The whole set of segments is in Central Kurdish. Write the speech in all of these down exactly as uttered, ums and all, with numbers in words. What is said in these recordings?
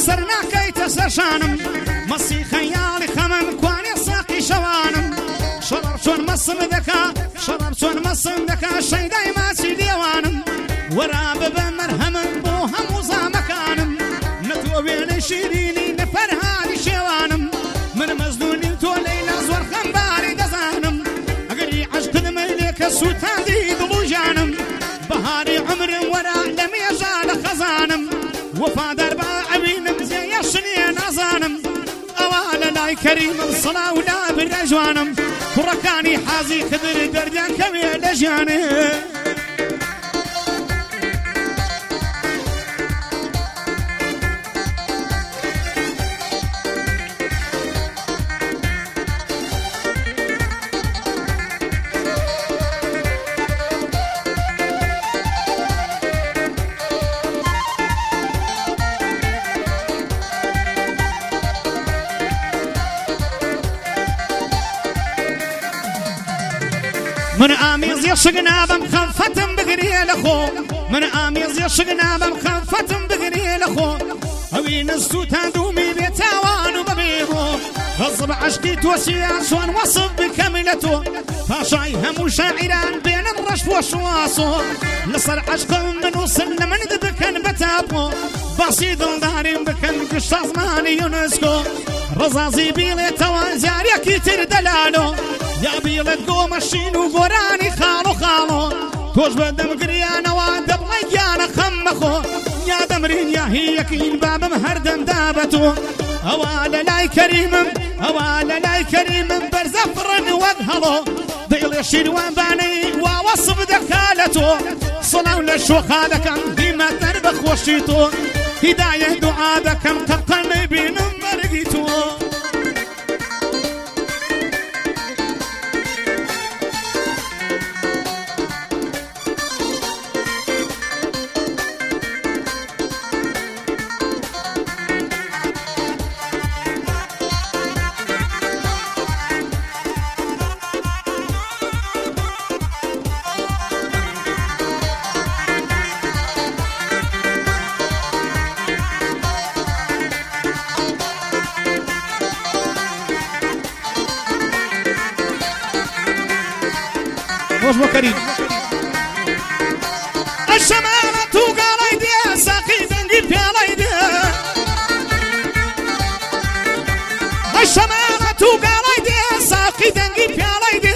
سرناكي تسرشانم مصي خيالي خمم كواني ساقي شوانم شرر شون مصم ذكا شرر شون مصم ذكا شيداي ما سيديوانم وراب بمرهم بوهم وزامكانم نتوبين شيريني نفر هذه شوانم من مزنوني تولينا زور خنباري دزانم اقري عشق الملك السوتان دي ضلوجانم بهاري عمر ورا لم يزال خزانم وفا دربا عبينم زي السنين أظانم أوال لاي كريم الصلاة ولا بالرجوانم فركاني حازي خضر دردان كمي لجاني من آميز يشقنا بمخفتم بقري لخو من آميز يشقنا بمخفتم بقري لخو أوين السوتان دومي بيتاوان وببيضو غصب عشقي توسيا شوان وصف بكاملته فاشاي هم شاعران بين الرشف والشواصو لصر عشقهم من وصل لمن ذبكن بتابو بسيط الداري بكن قشة زماني يونسكو رزازي بيلي توازاري كتير دلالو يا بيلت قوم الشين وقراني خالو خالو توش بدم قريانا وادب ليانا خمخو يا دمرين يا هي كين باب مهردم دابتو أوال لاي كريم أوال لاي كريم برزفرن وقهلو ضيل الشين وانباني ووصف دكالتو صلاو للشوخالكم ديما تربخ وشيتو هداية دعادكم تبقى بين مرقيتو وكريم الشمالة قال ايدي ساقي دنقي في الايدي الشمالة قال ايدي ساقي دنقي في الايدي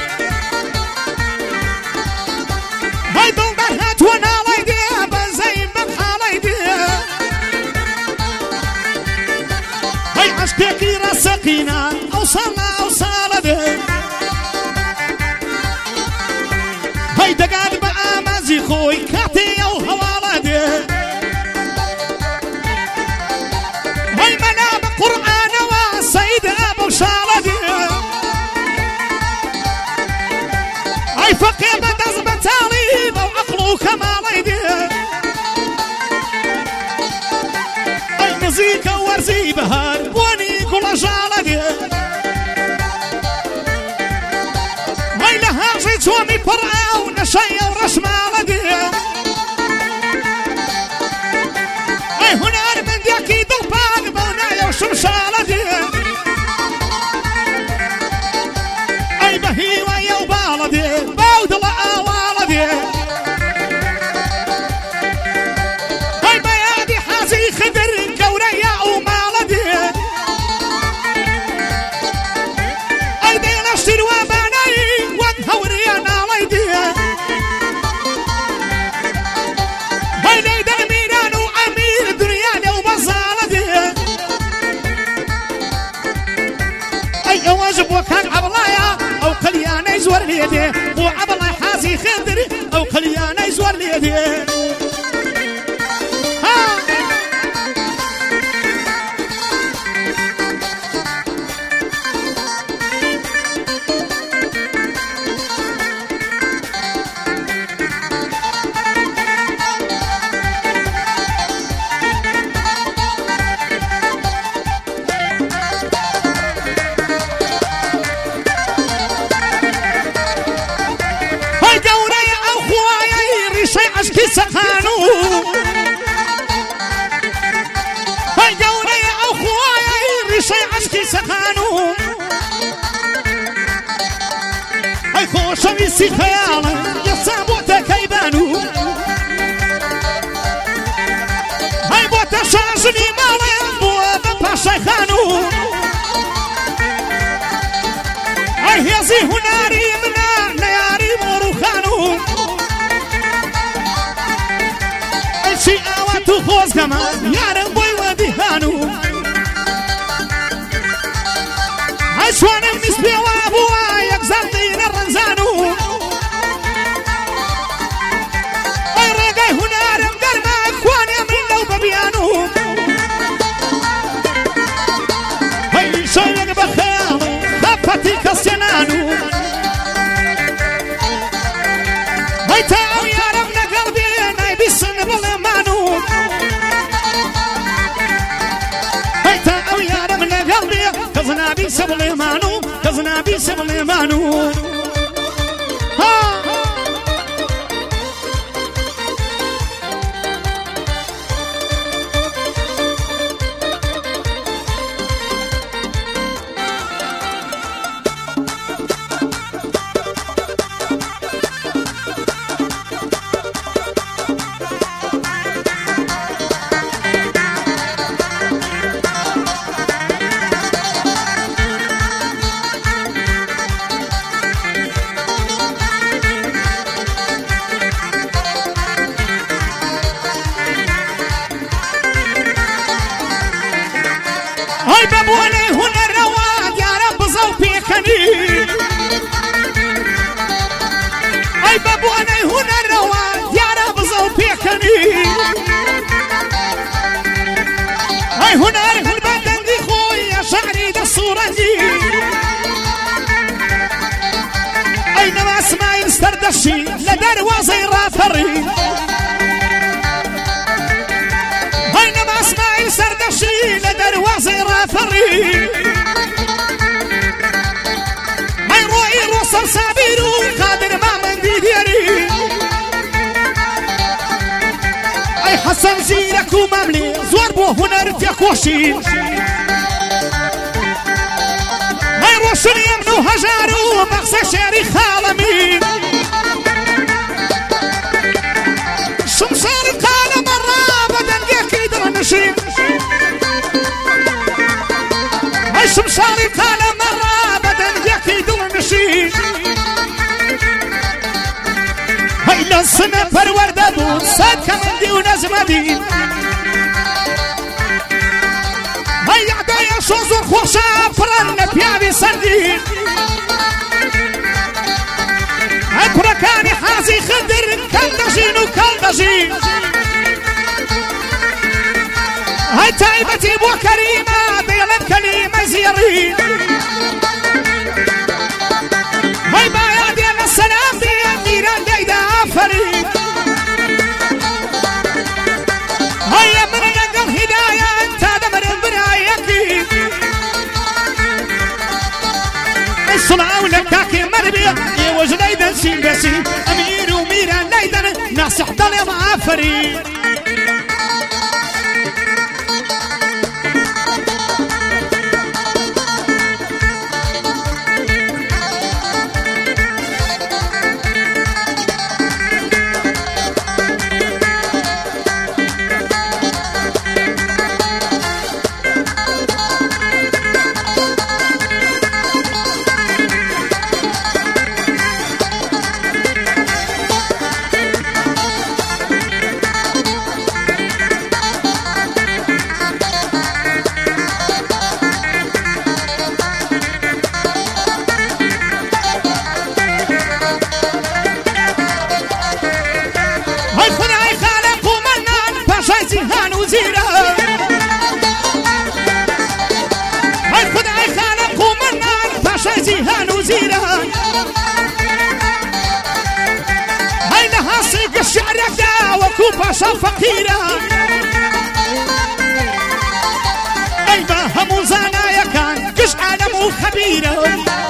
هاي بلبرهات وانا الايدي بنزين ببحال ايدي هاي عشقي راسقينا اوصلنا اوصال دي هاي دقاد بآمازي خوي كاتي او هوالدي هاي منام قرآن وسيد ابو شالدي هاي فقيه بدز بتاليب وعقله كماليدي هاي مزيكا ورزي بهار واني كل شالدي هاي لها جيت ومي قرآن شيء ورسم على دي اي هنا من دي اكيد الباق بونايا وشمس على دي اي بهي ويا وبالدي بود الله والدي اي بيادي حازي خدر كوريا ومالدي اي دي نشتر وباني وانهوريا ناليدي واجب وكان عبلايا او قليانا يزور ليدي وعبلاي حازي خضري او قليانا يزور ليدي ها سخانو سخانو اي خوشويستي خيالا يصابوتا كيبانو اي بوتا شاجني مالا بوابا باشاي خانو اي هيزي هناري منا نياري مورو خانو اي شي اواتو خوز كمان يارم بوي ودي هانو اي شوانا مسبي وابوا يكزردين الرنزانو اي رقاي هنارم قرما اخواني من لو ببيانو اي شويق بخيالو خفتي كسينانو اي تاو يارمنا قلبي ناي بيسن بالمانو اي تاو يارمنا قلبي كزنا بيس بالمانو كزنا بيس بالمانو ها هاي بابوني هنا الرواد يا رب زوبي خني هاي بابوني هنا الرواد يا رب زوبي خني هاي هنا البدن دي خويا شعري ده الصورة دي أينما اسمعي استردشي لدروازي رافري أينما اسمعي استردشي لدروازي رافري أي روي روصل سابيرو قادر ما من ديديري أي حسن زيرك ومملي زور بو هنر فيك وشين أي روشن يمنو هجارو مغزى شاري خالمين شمشار قال مرة بدن يكيدر نشين أي شمشار قال مرة بدن يكيدر نشين هاي لنسنا فروردة دون ساد كمندي ونزمدين هاي عدايا شوزو خوشا فرن بيابي سردين هاي بركاني حازي خدر كالدجين وكالدجين هاي تايبتي بو كريمة بيلن كلمة زيرين هاي بايا ديال السلام ديال نيران دايدا عفرين هاي من نقل هدايا انت دمر برايكي الصلاة ولكاكي مربية يوج ليدا سين بسين امير وميران ليدا ناس احضر يا معافرين باشا فقيرة أيما همو زانايا كان كش عالمو خبيرة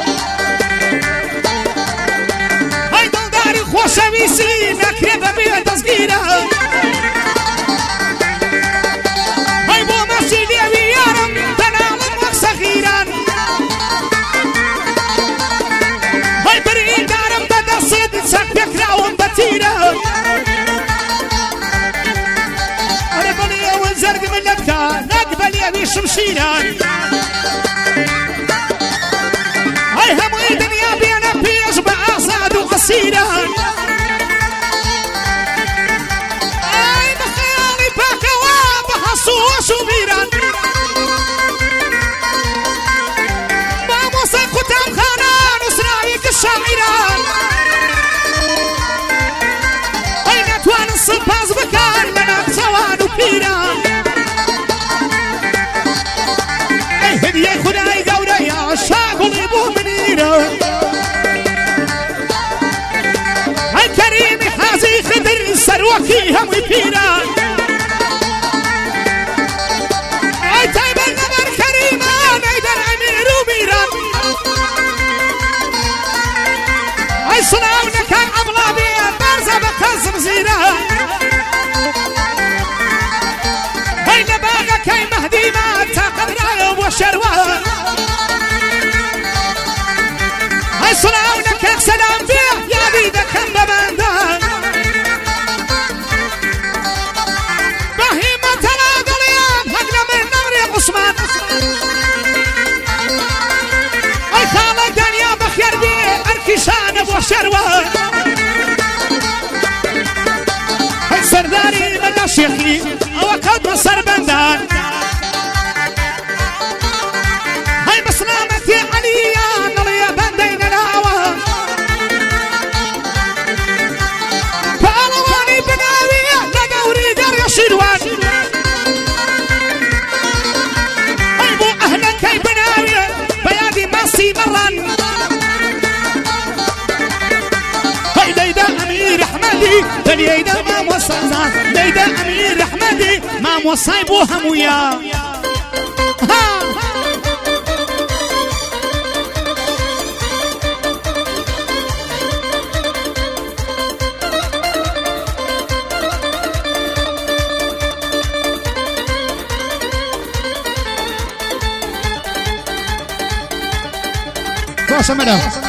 هاي دلداري خوشة ويسي نكرب بيد صغيرة هاي بو ماشي ليوي يارم تنالم وصغيران شيران هاي هموي دنيا بينا بيش بأساد وقصيران هاي بخيالي باكوا بحصو وشوبيران باموسى ختام خانان وسرايك الشاعران هاي نتوان الصباز بكار منات سوان وبيران هاي هدية خداي قورة يا شاقل بو منيرة هاي كريم حازي خدر سروكي هم وبيران هاي تايب النمر كريمان ايدر امير وبيران هاي صنعونا كان عبلا بيا بارزة بقزم زيران هاي نباغا كاي مهدي ما تاقب رايب وشروان هاي صنعونا كان سلام بيا يا بيدا كم ببندان بهيمة تلاقل يا هقنا من نمر عثمان هاي خالق دنيا بخير بيه اركشان ابو شروان هاي سرداري مدى شيخي او قد مصر بندان هاي مسلامتي عليا نليا بندين الاوان فالواني بناوي لدوري دار شيروان هاي بو اهلا كي بناوي بيادي ماسي مران هاي ليدا امير احمدي ليدا ما موصلنا ليدا امير احمدي ما موصاي بو همويا ها باشا مدام